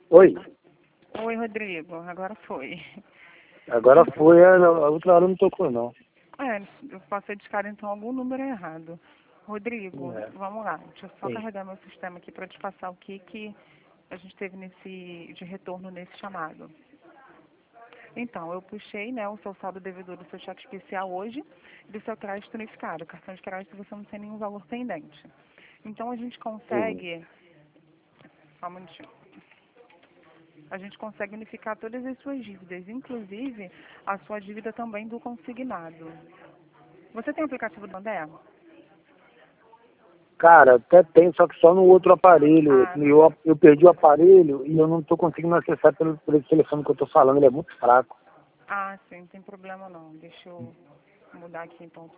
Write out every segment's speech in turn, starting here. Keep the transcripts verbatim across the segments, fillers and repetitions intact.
Oi, Oi, Rodrigo. Agora foi. agora foi, a, a outra hora não tocou não. É, eu posso discar então algum número errado. Rodrigo, É, vamos lá. Deixa eu só sim. carregar meu sistema aqui para te passar o que, que a gente teve nesse, de retorno nesse chamado. Então, eu puxei, né, o seu saldo devedor do seu cheque especial hoje e do seu crédito unificado. Cartão de crédito você não tem nenhum valor pendente. Então, a gente Uhum. consegue... Só um minutinho. A gente consegue unificar todas as suas dívidas, inclusive a sua dívida também do consignado. Você tem o aplicativo do Santander? Cara, até tem, só que só no outro aparelho. Ah, Eu, eu perdi o aparelho e eu não estou conseguindo acessar pelo, por esse telefone que eu estou falando, ele é muito fraco. ah, sim, não tem problema não. Deixa eu mudar aqui então.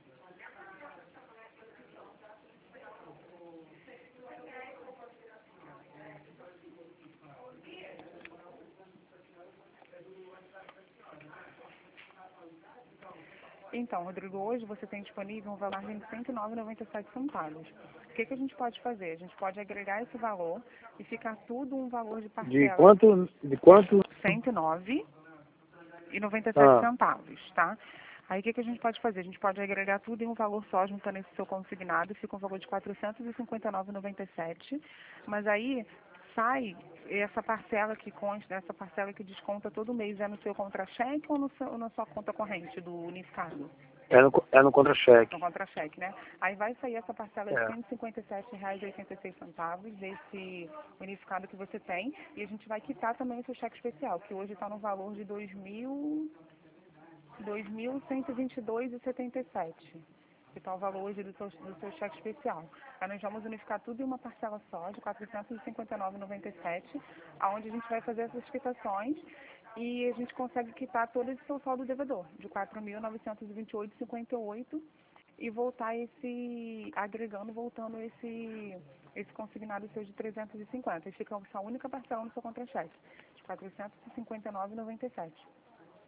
Então, Rodrigo, hoje você tem disponível um valor de cento e nove reais e noventa e sete centavos. O que, que a gente pode fazer? A gente pode agregar esse valor e ficar tudo um valor de De parcela quanto? De quanto? cento e nove reais e noventa e sete Ah, centavos, tá? Aí o que, que a gente pode fazer? A gente pode agregar tudo em um valor só, juntando esse seu consignado, fica um valor de quatrocentos e cinquenta e nove reais e noventa e sete centavos, mas aí sai essa parcela que consta, essa parcela que desconta todo mês, é no seu contra-cheque ou no seu, na sua conta corrente do unificado? é no, é no contra-cheque. No contra-cheque, né? Aí vai sair essa parcela de É. cento e cinquenta e sete reais e oitenta e seis centavos desse unificado que você tem, e a gente vai quitar também o seu cheque especial, que hoje está no valor de dois mil dois mil cento e vinte e dois reais e setenta e sete centavos, que está o valor hoje do seu, do seu cheque especial. Aí nós vamos unificar tudo em uma parcela só, de quatrocentos e cinquenta e nove reais e noventa e sete centavos, aonde a gente vai fazer essas quitações e a gente consegue quitar todo esse seu saldo devedor, de quatro mil novecentos e vinte e oito reais e cinquenta e oito centavos, e voltar esse, agregando, voltando esse, esse consignado seu de trezentos e cinquenta. E fica essa única parcela no seu contra-cheque, de quatrocentos e cinquenta e nove reais e noventa e sete centavos.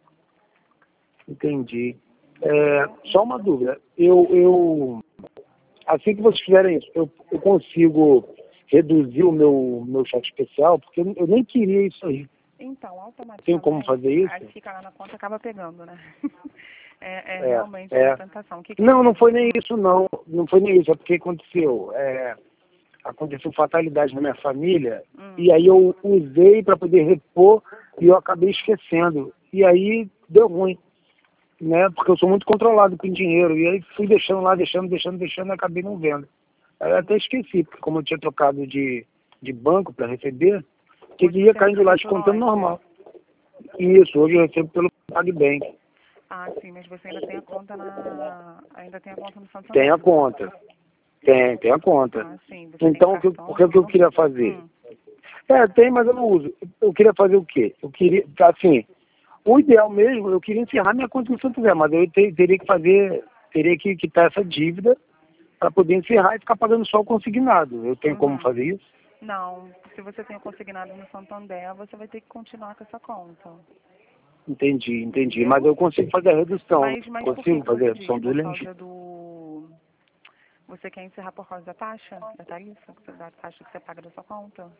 Entendi. É, Entendeu? só uma dúvida. Eu, eu, assim que vocês fizerem isso, eu, eu consigo reduzir o meu, meu cheque especial, porque eu, eu nem queria isso aí. Então, Tem como automaticamente, fazer aí isso? fica lá na conta, acaba pegando, né? É, é É, realmente uma é. tentação. O que que Não, não acontece? foi nem Hum, isso, não. Não foi nem isso. É porque aconteceu. É, aconteceu fatalidade na minha família. hum, E aí eu usei para poder repor e eu acabei esquecendo. E aí deu ruim, né? Porque eu sou muito controlado com dinheiro. E aí fui deixando lá, deixando, deixando, deixando e acabei não vendo. Aí eu até esqueci, porque como eu tinha trocado de, de banco para receber, que hoje ia você caindo recebe lá por descontando onde? normal. E isso, hoje eu recebo pelo PagBank. Ah, sim, mas você ainda tem a conta na... ainda tem a conta no Tem Santander, a não tem? conta. Tem, tem a conta. Ah, sim, você tem Então, o que, o cartão, que, o que eu tudo? queria fazer? Hum, É, tem, mas eu não uso. Eu queria fazer o quê? Eu queria, assim, o ideal mesmo, eu queria encerrar minha conta no Santo Zé, mas eu te- teria que fazer, teria que quitar essa dívida para poder encerrar e ficar pagando só o consignado. Eu tenho como uhum. fazer isso? Não, se você tem o consignado no Santander, você vai ter que continuar com essa conta, Entendi, entendi. Mas entendeu? eu consigo fazer a redução. Mas, mas por que Consigo que fazer a você redução diz? do Por lente? causa do... Você quer encerrar por causa da taxa? Da tarifa? Da taxa que você paga da sua conta?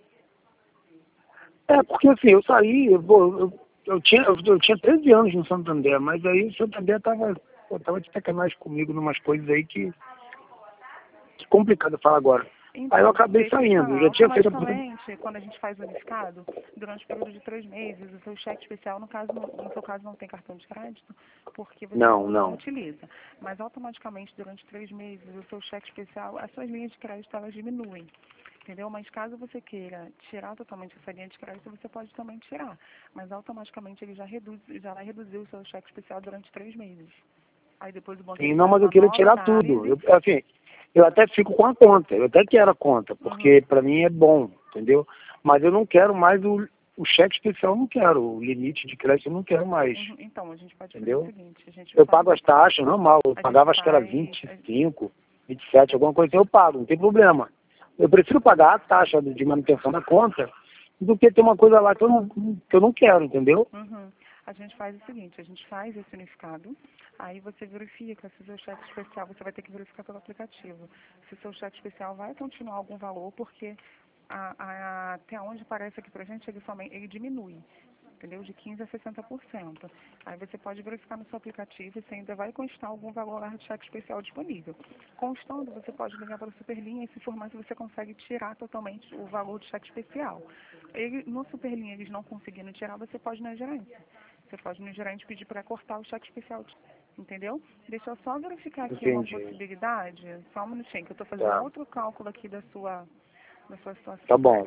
É, porque assim, eu saí, eu, pô, eu, eu tinha, eu, eu tinha treze anos no Santander, mas aí o Santander tava, pô, tava de sacanagem comigo numas coisas aí que, que complicado falar agora. Aí eu Então, acabei deixa eu te saindo, falar, eu já tinha feito a... automaticamente, quando a gente faz o unificado, durante o período de três meses, o seu cheque especial, no caso, no no seu caso não tem cartão de crédito, porque você Não, não, não não. utiliza. Mas automaticamente, durante três meses, o seu cheque especial, as suas linhas de crédito, elas diminuem. Entendeu? Mas caso você queira tirar totalmente essa linha de crédito, você pode também tirar. Mas automaticamente ele já reduz, já vai reduzir o seu cheque especial durante três meses. Aí depois o banco Sim, ele não, faz mas eu uma queria nova tirar tudo. análise. Eu, assim, eu até fico com a conta, eu até quero a conta, porque Uhum. para mim é bom, entendeu? Mas eu não quero mais o, o cheque especial, eu não quero, o limite de crédito eu não quero mais, Uhum. Então, a gente pode fazer o entendeu? seguinte, a gente Eu faz, pago as taxas normal, eu a gente pagava acho que era faz, vinte e cinco, vinte e sete, alguma coisa assim, eu pago, não tem problema. Eu prefiro pagar a taxa de manutenção da conta do que ter uma coisa lá que eu não, que eu não quero, entendeu? uhum. A gente faz o seguinte, a gente faz esse unificado, aí você verifica se o seu cheque especial, você vai ter que verificar pelo aplicativo, se o seu cheque especial vai continuar algum valor, porque a, a, até onde parece aqui pra gente, ele, somente, ele diminui, entendeu? De quinze a sessenta por cento. Aí você pode verificar no seu aplicativo se ainda vai constar algum valor lá de cheque especial disponível. Constando, você pode ligar para o Superlinha e se informar se você consegue tirar totalmente o valor de cheque especial. Ele, no Superlinha, eles não conseguindo tirar, você pode ir na gerência. Você pode ir no gerente pedir para cortar o cheque especial, entendeu? Deixa eu só verificar aqui uma Entendi. possibilidade, só um minutinho, que eu estou fazendo Tá. outro cálculo aqui da sua, da sua situação. Tá bom.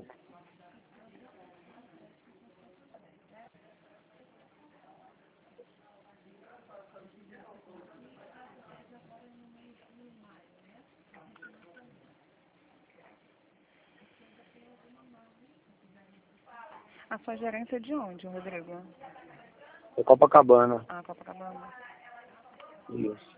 A sua gerência é de onde, Rodrigo? É Copacabana. Ah, Copacabana. Isso.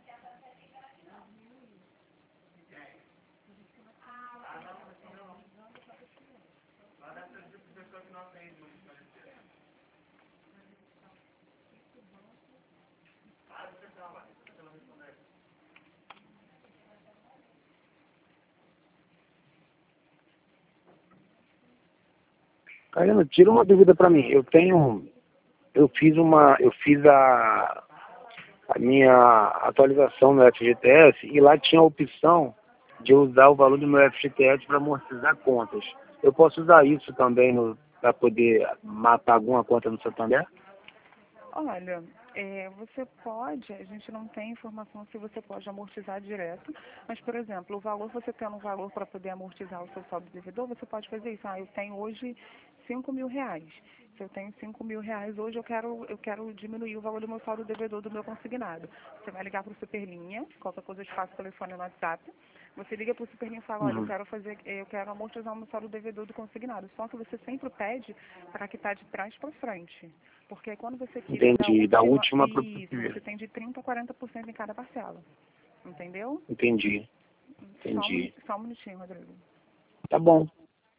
Karina, tira uma dúvida para mim. Eu tenho, eu fiz uma, eu fiz a, a minha atualização no F G T S e lá tinha a opção de eu usar o valor do meu F G T S para amortizar contas. Eu posso usar isso também para poder matar alguma conta no Santander? Olha, é, você pode, a gente não tem informação se você pode amortizar direto, mas, por exemplo, o valor, você tendo um valor para poder amortizar o seu saldo devedor, você pode fazer isso. Ah, eu tenho hoje cinco mil reais. Se eu tenho cinco mil reais hoje, eu quero, eu quero diminuir o valor do meu saldo devedor do meu consignado. Você vai ligar para o Superlinha, qualquer coisa eu te passo o telefone no WhatsApp. Você liga para o Superlinha e fala, olha, eu Uhum. quero fazer, eu quero amortizar o meu saldo devedor do consignado. Só que você sempre pede para quitar de trás para frente. Porque quando você quita da Entendi. Da última, última para o isso, você primeiro. tem de trinta a quarenta por cento em cada parcela. Entendeu? Entendi. Só um, minu- Entendi. só um minutinho, Rodrigo. Tá bom.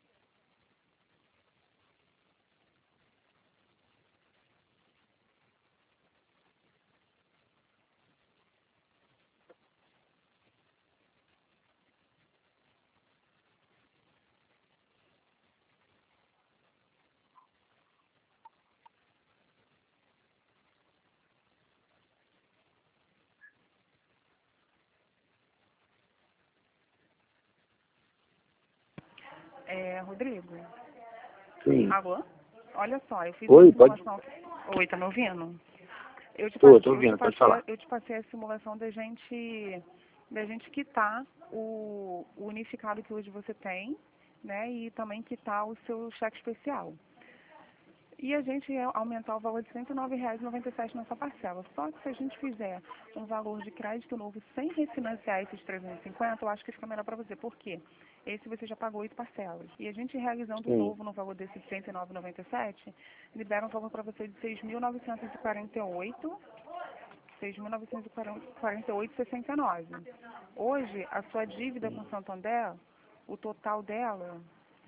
É, Rodrigo, Sim. alô? Olha só, eu fiz uma Oi, pode. simulação. Oi, tá me ouvindo? Eu te Tô, passei, tô eu te ouvindo, pode passei, falar. a- eu te passei a simulação da gente, da gente quitar o, o unificado que hoje você tem, né? E também quitar o seu cheque especial. E a gente ia aumentar o valor de cento e nove reais e noventa e sete centavos nessa parcela. Só que se a gente fizer um valor de crédito novo sem refinanciar esses trezentos e cinquenta, eu acho que fica melhor para você. Por quê? Esse você já pagou oito parcelas. E a gente realizando o Sim. novo no valor desse cento e nove reais e noventa e sete centavos, libera um valor para você de seis mil novecentos e quarenta e oito reais, seis mil novecentos e quarenta e oito reais e sessenta e nove centavos. Hoje, a sua dívida com o Santander, o total dela,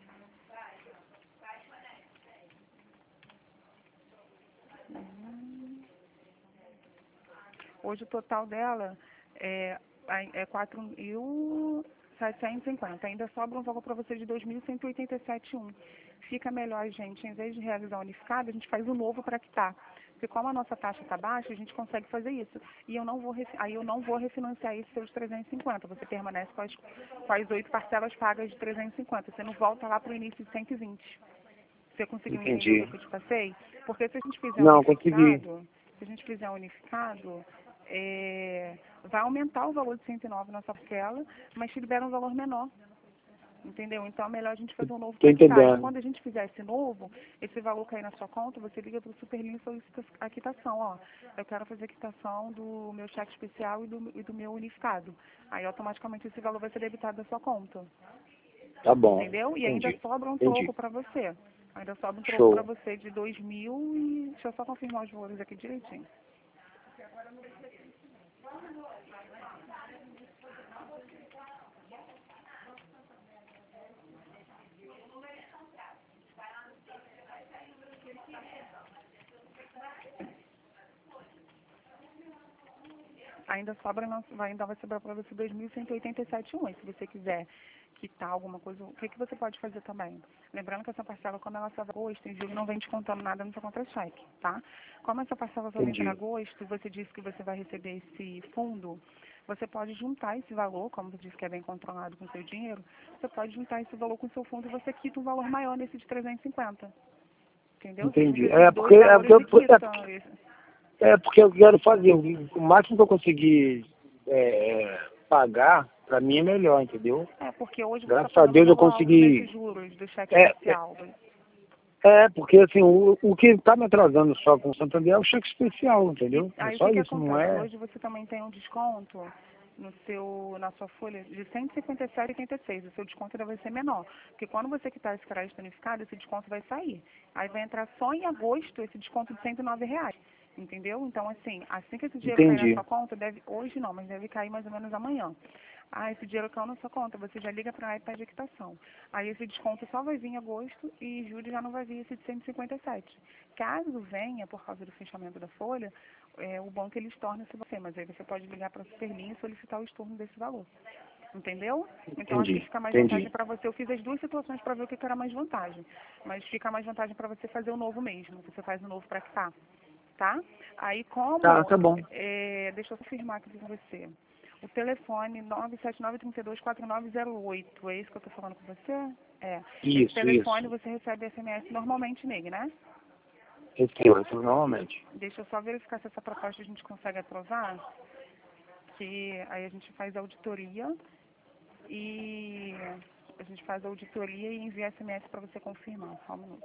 hoje o total dela é, é quatro mil setecentos e cinquenta. Ainda sobra um valor para você de dois mil cento e oitenta e sete vírgula um. Fica melhor, gente, em vez de realizar o unificado, a gente faz o novo para quitar. Porque como a nossa taxa está baixa, a gente consegue fazer isso. E eu não vou, refi- aí eu não vou refinanciar esses seus trezentos e cinquenta. Você permanece com as, com as oito parcelas pagas de trezentos e cinquenta. Você não volta lá para o início de cento e vinte. Você conseguiu entender o que Entendi. eu te passei? Porque se a gente fizer Não, consegui. unificado, se a gente fizer unificado, é, vai aumentar o valor de cento e nove na sua parcela, mas te libera um valor menor. Entendeu? Então é melhor a gente fazer um novo Tô para quitar. E entendendo. quando a gente fizer esse novo, esse valor cair na sua conta, você liga para o Superlinha e solicita a quitação. Ó, eu quero fazer a quitação do meu cheque especial e do, e do meu unificado. Aí automaticamente esse valor vai ser debitado da sua conta. Tá bom. Entendeu? E ainda Entendi. sobra um Entendi. troco para você. Ainda sobra um troco para Show. você de dois mil e... Deixa eu só confirmar os valores aqui direitinho. Ainda sobra, não- vai, ainda vai sobrar para você dois mil cento e oitenta e sete vírgula um. Se você quiser quitar alguma coisa, o que, que você pode fazer também? Lembrando que essa parcela, como ela só vai para agosto, em julho não vem descontando nada no seu contra-cheque, tá? Como essa parcela só vem para Entendi. agosto, você disse que você vai receber esse fundo, você pode juntar esse valor, como você disse que é bem controlado com o seu dinheiro, você pode juntar esse valor com o seu fundo e você quita um valor maior nesse de trezentos e cinquenta. Entendeu? Você junta Entendi. esses É dois porque, é valores e porque, é quita. porque, é porque eu quero fazer. O o máximo que eu conseguir é, pagar, pra mim é melhor, entendeu? É, porque hoje você está Graças a pagando um Deus eu valor alto consegui. nesses juros do cheque É, é, especial. é, porque assim, o, o que tá me atrasando só com o Santander é o cheque especial, E entendeu? É aí o só que, que isso, não acontece? é. Hoje você também tem um desconto no seu, na sua folha de cento e cinquenta e sete vírgula oitenta e seis. O seu desconto ainda vai ser menor. Porque quando você quitar esse crédito unificado, esse desconto vai sair. Aí vai entrar só em agosto esse desconto de cento e nove reais. Entendeu? Então, assim, assim que esse dinheiro cair na Entendi. sua conta, deve, hoje não, mas deve cair mais ou menos amanhã. Ah, esse dinheiro caiu na sua conta, você já liga para a iPad de quitação. Aí esse desconto só vai vir em agosto e em julho já não vai vir esse de cento e cinquenta e sete. Caso venha, por causa do fechamento da folha, é, o banco ele estorna-se você, mas aí você pode ligar para a Superlinha e solicitar o estorno desse valor. Entendeu? Então acho que Entendi. fica mais vantagem Entendi. para você. Eu fiz as duas situações para ver o que que era mais vantagem. Mas fica mais vantagem para você fazer o novo mesmo. Você faz o novo para quitar. Tá? Aí Tá, como, tá bom. é, deixa eu confirmar aqui com você. O telefone nove sete nove, três dois, quatro nove zero oito, é isso que eu estou falando com você? É. Esse Isso, telefone isso. você recebe S M S normalmente nele, né? Recebo, recebo normalmente. Deixa eu só verificar se essa proposta a gente consegue aprovar, que aí a gente faz a auditoria e a gente faz a auditoria e envia S M S para você confirmar. Só um minuto.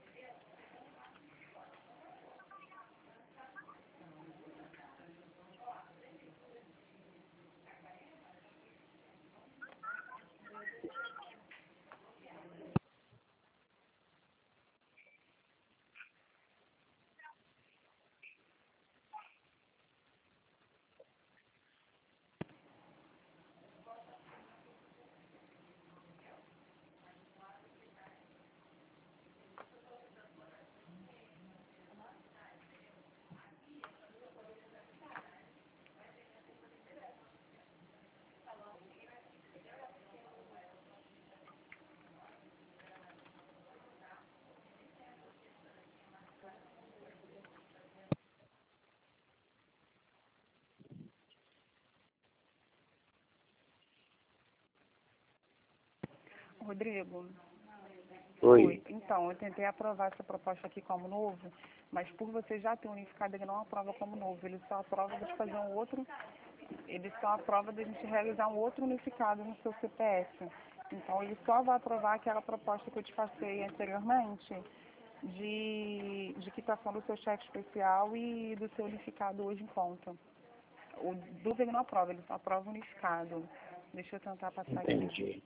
Rodrigo, Oi. oi. Então, eu tentei aprovar essa proposta aqui como novo, mas por você já ter unificado, ele não aprova como novo. Ele só aprova de fazer um outro, ele só aprova da gente realizar um outro unificado no seu C P F. Então, ele só vai aprovar aquela proposta que eu te passei anteriormente de, de quitação do seu cheque especial e do seu unificado hoje em conta. O do ele não aprova, ele só aprova unificado. Deixa eu tentar passar aqui. Entendi.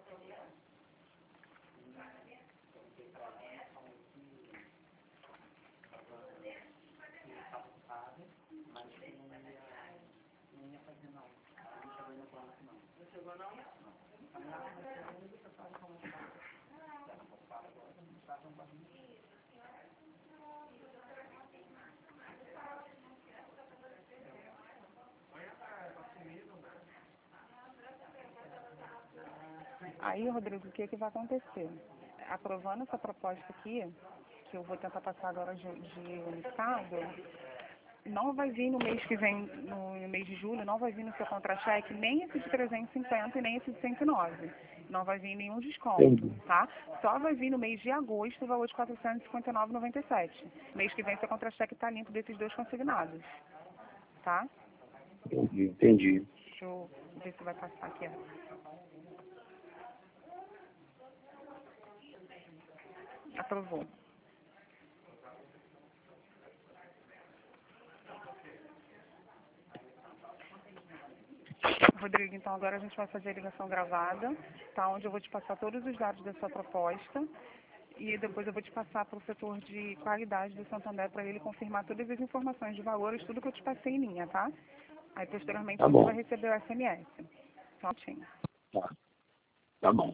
Aí, Rodrigo, o que, que vai acontecer? Aprovando essa proposta aqui, que eu vou tentar passar agora de, de unificado, não vai vir no mês que vem, no, no mês de julho, não vai vir no seu contra-cheque nem esse de trezentos e cinquenta e nem esse de cento e nove. Não vai vir nenhum desconto, Entendi. tá? Só vai vir no mês de agosto o valor de quatrocentos e cinquenta e nove reais e noventa e sete centavos. Mês que vem seu contra-cheque está limpo desses dois consignados, tá? Entendi. Entendi. Deixa eu ver se vai passar aqui. Ó. Aprovou. Rodrigo, então agora a gente vai fazer a ligação gravada, tá? Onde eu vou te passar todos os dados da sua proposta e depois eu vou te passar para o setor de qualidade do Santander para ele confirmar todas as informações de valores, tudo que eu te passei em linha, tá? Aí posteriormente Tá você vai bom. receber o S M S. Só um minutinho. Tá. Tá bom.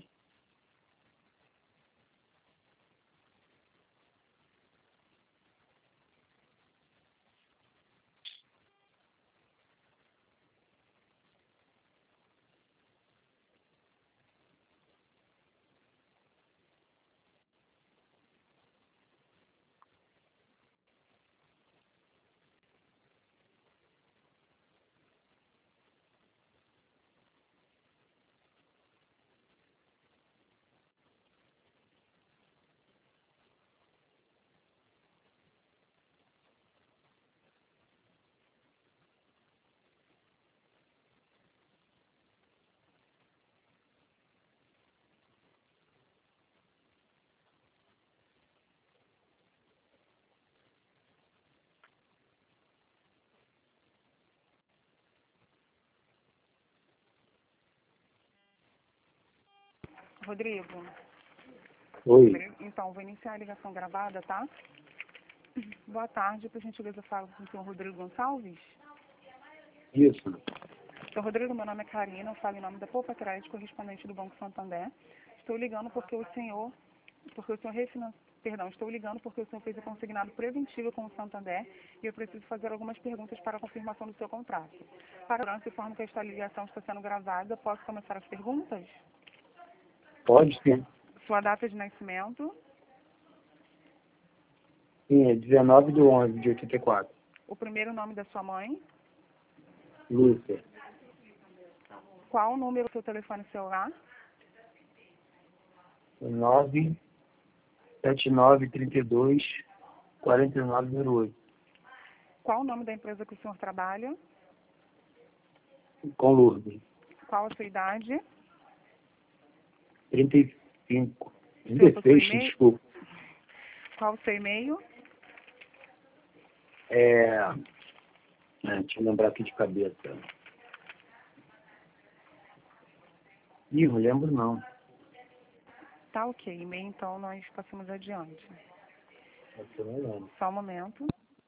Rodrigo? Oi. Rodrigo? Então, vou iniciar a ligação gravada, tá? Boa tarde, por gentileza, falo com o senhor Rodrigo Gonçalves. Isso. Senhor Rodrigo, meu nome é Karina, eu falo em nome da Poupa Crédito, correspondente do Banco Santander. Estou ligando porque o senhor, porque o senhor refinan... Perdão, estou ligando porque o senhor fez o consignado preventivo com o Santander e eu preciso fazer algumas perguntas para a confirmação do seu contrato. Para a informo que esta ligação está sendo gravada, posso começar as perguntas? Pode sim. Sua data de nascimento, Sim, é dezenove de onze de oitenta e quatro. o primeiro nome da sua mãe, Lúcia. qual o número do seu telefone celular, nove sete nove três dois quatro nove zero oito. qual o nome da empresa que o senhor trabalha, Com Lourdes. qual a sua idade, trinta e cinco. Seu dezesseis, e-mail? desculpa. qual o seu e-mail, É... é, deixa eu lembrar aqui de cabeça. Ih, não lembro não. tá ok, e-mail então nós passamos adiante. Essa eu não lembro. Só um momento.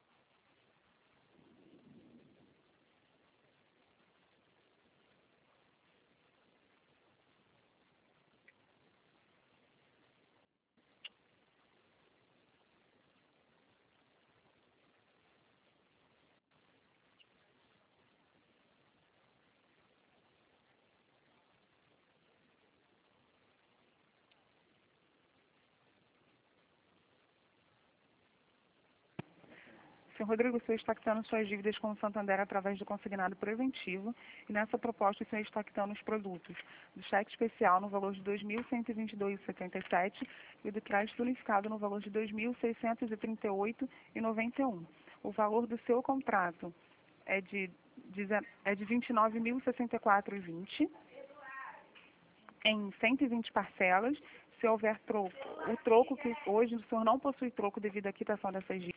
Senhor Rodrigo, o senhor está quitando suas dívidas com o Santander através do consignado preventivo e nessa proposta o senhor está quitando os produtos do cheque especial no valor de dois mil cento e vinte e dois reais e setenta e sete centavos e do crédito unificado no valor de dois mil seiscentos e trinta e oito reais e noventa e um centavos. O valor do seu contrato é de, é de vinte e nove mil e sessenta e quatro reais e vinte centavos em cento e vinte parcelas. Se houver troco, o troco que hoje o senhor não possui troco devido à quitação dessas dívidas,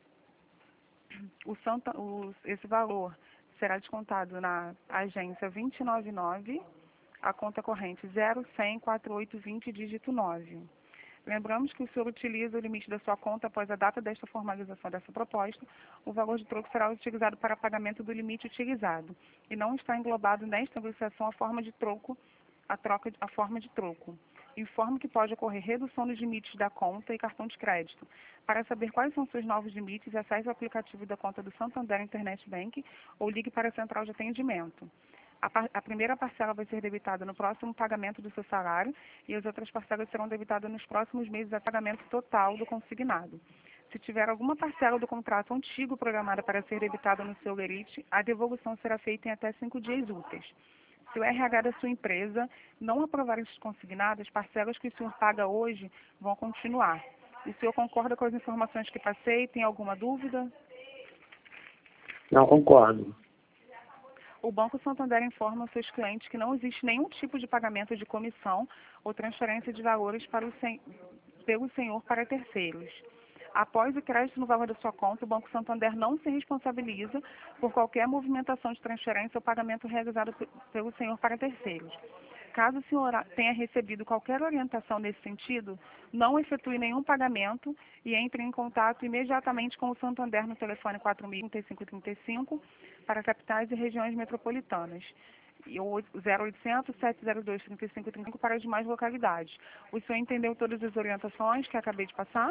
O Santa, o, esse valor será descontado na agência dois nove nove, a conta corrente zero cem quatro oito vinte, dígito nove. Lembramos que o senhor utiliza o limite da sua conta após a data desta formalização dessa proposta. O valor de troco será utilizado para pagamento do limite utilizado e não está englobado nesta negociação a forma de troco, a troca, a forma de troco. Informo que pode ocorrer redução nos limites da conta e cartão de crédito. Para saber quais são seus novos limites, acesse o aplicativo da conta do Santander Internet Bank ou ligue para a central de atendimento. A, par a primeira parcela vai ser debitada no próximo pagamento do seu salário e as outras parcelas serão debitadas nos próximos meses a pagamento total do consignado. Se tiver alguma parcela do contrato antigo programada para ser debitada no seu lerite, a devolução será feita em até cinco dias úteis. Se o R H da sua empresa não aprovar esses consignados, as parcelas que o senhor paga hoje vão continuar. O senhor concorda com as informações que passei? Tem alguma dúvida? Não concordo. O Banco Santander informa aos seus clientes que não existe nenhum tipo de pagamento de comissão ou transferência de valores para o sen... pelo senhor para terceiros. Após o crédito no valor da sua conta, o Banco Santander não se responsabiliza por qualquer movimentação de transferência ou pagamento realizado pelo senhor para terceiros. Caso o senhor tenha recebido qualquer orientação nesse sentido, não efetue nenhum pagamento e entre em contato imediatamente com o Santander no telefone quatro mil, trinta e cinco trinta e cinco para capitais e regiões metropolitanas e o zero oitocentos, sete zero dois, trinta e cinco trinta e cinco para as demais localidades. O senhor entendeu todas as orientações que acabei de passar?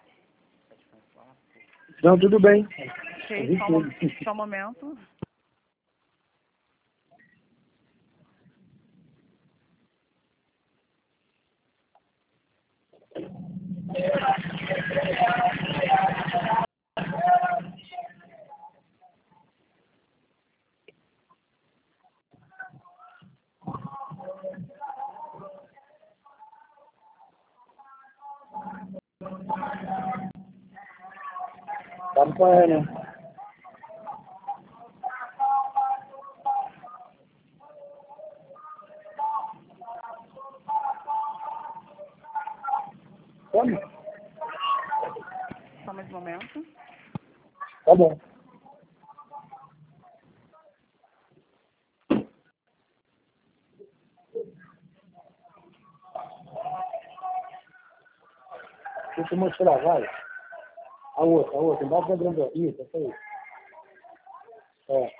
Não, tudo bem. Ok, só um, só um momento. Tá com ela, né? Como? Só mais um momento. Tá bom. Deixa eu mostrar, vai. A outra, a outra, embaixo da grande. Isso, essa aí. É.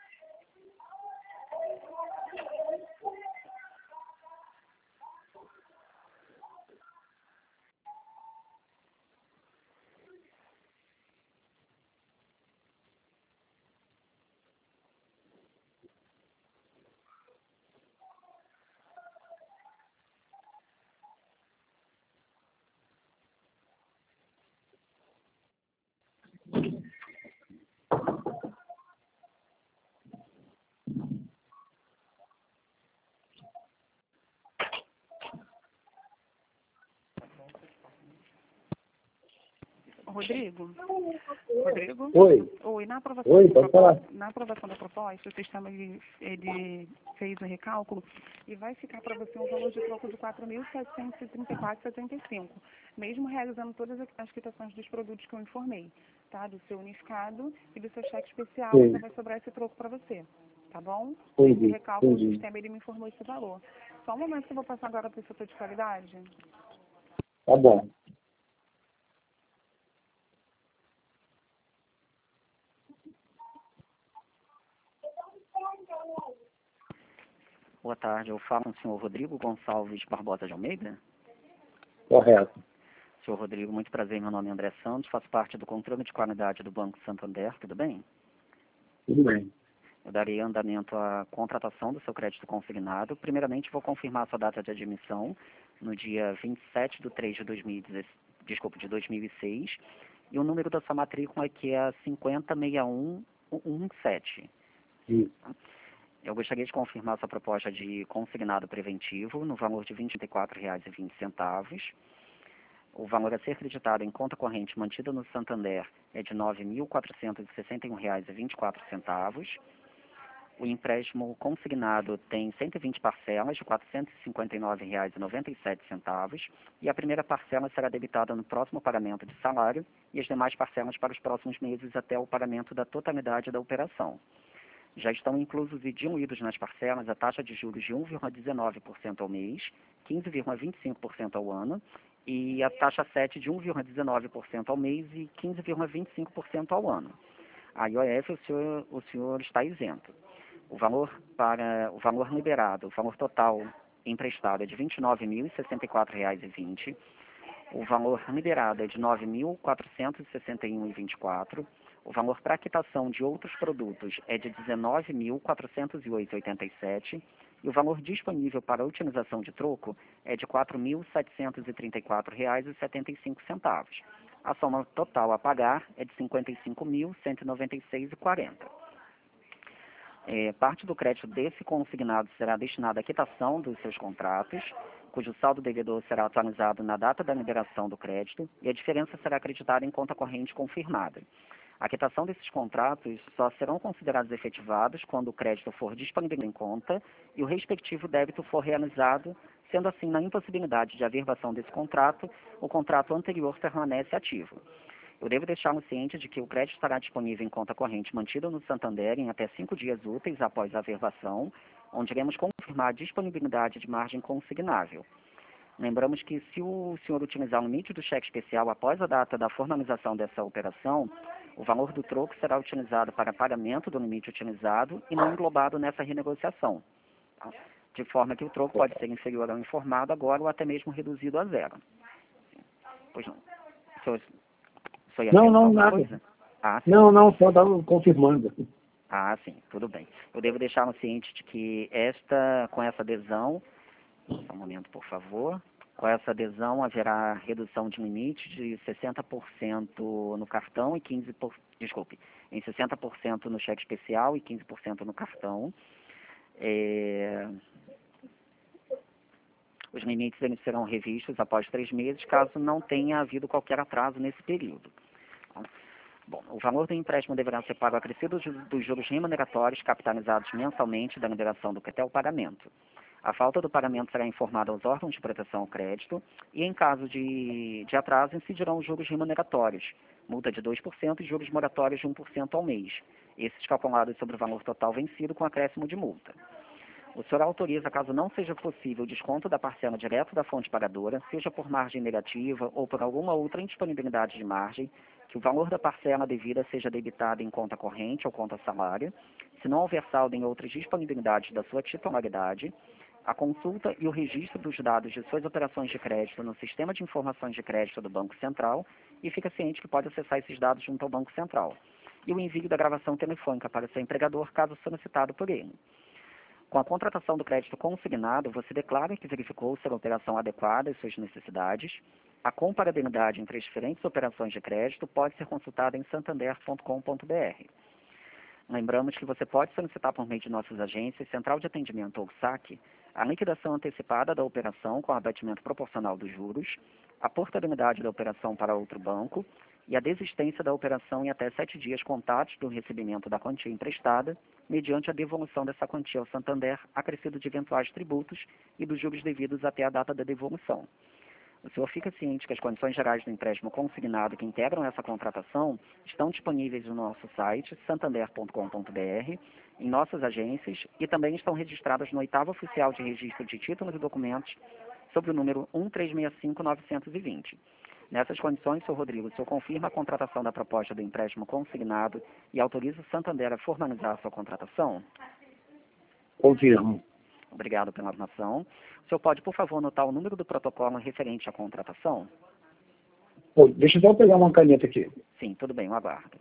Rodrigo? Rodrigo? Oi. Oi, na aprovação, Oi, da, pode falar. proposta, na aprovação da proposta, o sistema ele, ele fez um recálculo e vai ficar para você um valor de troco de quatro mil setecentos e trinta e quatro reais e setenta e cinco centavos, mesmo realizando todas as quitações dos produtos que eu informei, tá? Do seu unificado e do seu cheque especial, Sim. ainda vai sobrar esse troco para você, tá bom? Entendi, Esse recálculo, entendi. o sistema ele me informou esse valor. Só um momento que eu vou passar agora para o setor de qualidade. Tá bom. Boa tarde, eu falo com o senhor Rodrigo Gonçalves Barbosa de Almeida. Correto. Senhor Rodrigo, muito prazer, meu nome é André Santos, faço parte do controle de qualidade do Banco Santander, tudo bem? Tudo bem. Eu darei andamento à contratação do seu crédito consignado. Primeiramente, vou confirmar sua data de admissão no dia vinte e sete de três de dois mil e dezesseis, desculpa, de dois mil e seis, e o número da sua matrícula aqui é cinquenta seis um um sete. Isso. Eu gostaria de confirmar sua proposta de consignado preventivo no valor de vinte e quatro reais e vinte centavos. O valor a ser acreditado em conta corrente mantida no Santander é de nove mil quatrocentos e sessenta e um reais e vinte e quatro centavos. O empréstimo consignado tem cento e vinte parcelas de quatrocentos e cinquenta e nove reais e noventa e sete centavos e a primeira parcela será debitada no próximo pagamento de salário e as demais parcelas para os próximos meses até o pagamento da totalidade da operação. Já estão inclusos e diluídos nas parcelas a taxa de juros de um vírgula dezenove por cento ao mês, quinze vírgula vinte e cinco por cento ao ano e a taxa sete de um vírgula dezenove por cento ao mês e quinze vírgula vinte e cinco por cento ao ano. A I O F o senhor, o senhor está isento. O valor para o valor liberado, o valor total emprestado é de vinte e nove mil e sessenta e quatro reais e vinte centavos. O valor liberado é de nove mil quatrocentos e sessenta e um reais e vinte e quatro centavos. O valor para quitação de outros produtos é de dezenove mil quatrocentos e oito reais e oitenta e sete centavos. E o valor disponível para utilização de troco é de quatro mil setecentos e trinta e quatro reais e setenta e cinco centavos. A soma total a pagar é de cinquenta e cinco mil cento e noventa e seis reais e quarenta centavos. É, parte do crédito desse consignado será destinada à quitação dos seus contratos, cujo saldo devedor será atualizado na data da liberação do crédito e a diferença será acreditada em conta corrente confirmada. A quitação desses contratos só serão considerados efetivados quando o crédito for disponibilizado em conta e o respectivo débito for realizado, sendo assim, na impossibilidade de averbação desse contrato, o contrato anterior permanece ativo. Eu devo deixá-lo ciente de que o crédito estará disponível em conta corrente mantida no Santander em até cinco dias úteis após a averbação, onde iremos confirmar a disponibilidade de margem consignável. Lembramos que se o senhor utilizar o limite do cheque especial após a data da formalização dessa operação, o valor do troco será utilizado para pagamento do limite utilizado e não englobado nessa renegociação, tá? De forma que o troco pode ser inferior ao informado agora ou até mesmo reduzido a zero. Pois não. O senhor, o senhor ia Não, perguntar não, alguma nada. coisa? Ah, sim. Não, não, só estava confirmando. Ah, sim, tudo bem. Eu devo deixá-lo ciente de que esta, com essa adesão, só um momento, por favor. Com essa adesão, haverá redução de limite de sessenta por cento no cartão e quinze por cento, desculpe, em sessenta por cento no cheque especial e quinze por cento no cartão. É, os limites eles serão revistos após três meses, caso não tenha havido qualquer atraso nesse período. Bom, o valor do empréstimo deverá ser pago acrescido dos juros remuneratórios capitalizados mensalmente da liberação do crédito até o pagamento. A falta do pagamento será informada aos órgãos de proteção ao crédito e, em caso de, de atraso, incidirão os juros remuneratórios, multa de dois por cento e juros moratórios de um por cento ao mês, esses calculados sobre o valor total vencido com acréscimo de multa. O senhor autoriza, caso não seja possível, o desconto da parcela direto da fonte pagadora, seja por margem negativa ou por alguma outra indisponibilidade de margem, que o valor da parcela devida seja debitado em conta corrente ou conta salário, se não houver saldo em outras disponibilidades da sua titularidade, a consulta e o registro dos dados de suas operações de crédito no Sistema de Informações de Crédito do Banco Central e fica ciente que pode acessar esses dados junto ao Banco Central, e o envio da gravação telefônica para seu empregador, caso solicitado por ele. Com a contratação do crédito consignado, você declara que verificou ser a operação adequada às suas necessidades. A comparabilidade entre as diferentes operações de crédito pode ser consultada em santander ponto com ponto br. Lembramos que você pode solicitar por meio de nossas agências, Central de Atendimento ou S A C, a liquidação antecipada da operação com abatimento proporcional dos juros, a portabilidade da operação para outro banco e a desistência da operação em até sete dias contados do recebimento da quantia emprestada, mediante a devolução dessa quantia ao Santander, acrescido de eventuais tributos e dos juros devidos até a data da devolução. O senhor fica ciente que as condições gerais do empréstimo consignado que integram essa contratação estão disponíveis no nosso site, santander ponto com ponto br, em nossas agências e também estão registradas no oitavo oficial de registro de títulos e documentos sob o número um três seis cinco nove dois zero. Nessas condições, senhor Rodrigo, o senhor confirma a contratação da proposta do empréstimo consignado e autoriza o Santander a formalizar a sua contratação? Confirmo. Obrigado pela informação. O senhor pode, por favor, anotar o número do protocolo referente à contratação? Pô, deixa eu só pegar uma caneta aqui. Sim, tudo bem, eu aguardo.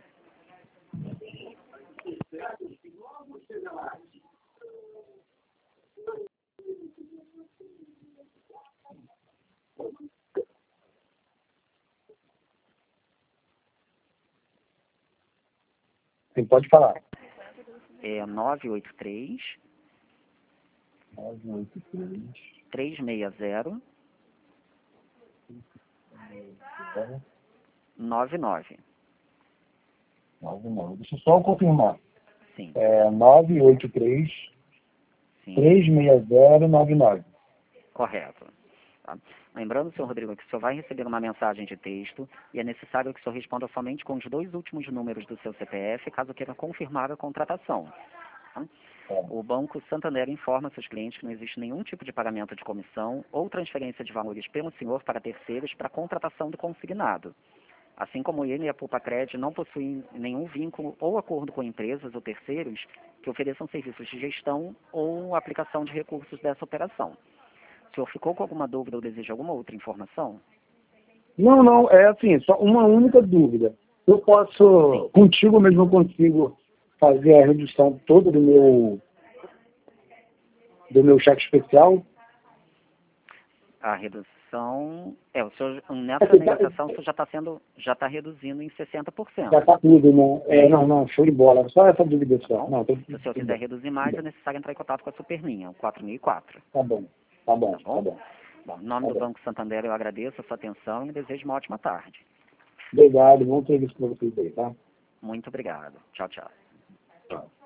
Sim, pode falar. É nove oito três, nove oito três, três seis zero, nove nove. nove nove. Deixa eu só confirmar. Sim. É nove oito três, Sim. três seis zero, nove nove. Correto. Tá? Lembrando, senhor Rodrigo, que o senhor vai receber uma mensagem de texto e é necessário que o senhor responda somente com os dois últimos números do seu C P F, caso queira confirmar a contratação. Tá? O Banco Santander informa seus clientes que não existe nenhum tipo de pagamento de comissão ou transferência de valores pelo senhor para terceiros para a contratação do consignado. Assim como ele e a Pulpacred não possuem nenhum vínculo ou acordo com empresas ou terceiros que ofereçam serviços de gestão ou aplicação de recursos dessa operação. O senhor ficou com alguma dúvida ou deseja alguma outra informação? Não, não, é assim, só uma única dúvida. Eu posso, contigo mesmo eu consigo fazer a redução toda do meu do meu cheque especial? A redução, é, o senhor, nessa negociação o senhor já está sendo, já está reduzindo em sessenta por cento. Já está tudo, né? É, não, não, show de bola. Só essa dúvida só. Não, tô... Se o senhor quiser reduzir mais, é necessário entrar em contato com a Superlinha, o quatro mil e quatro. Tá bom, tá bom, Tá bom? tá bom. Bom, em nome Tá do bom. Banco Santander, eu agradeço a sua atenção e desejo uma ótima tarde. Obrigado, bom serviço para vocês aí, tá? Muito obrigado. Tchau, tchau. Tchau.